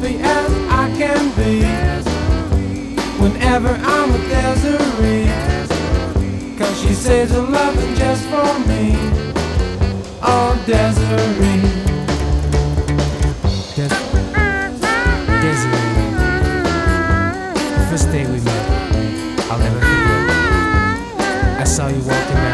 happy as I can be whenever I'm with Desiree, 'cause she saves her loving just for me. Oh, Desiree. Desiree, the first day we met, I'll never forget. I saw you walk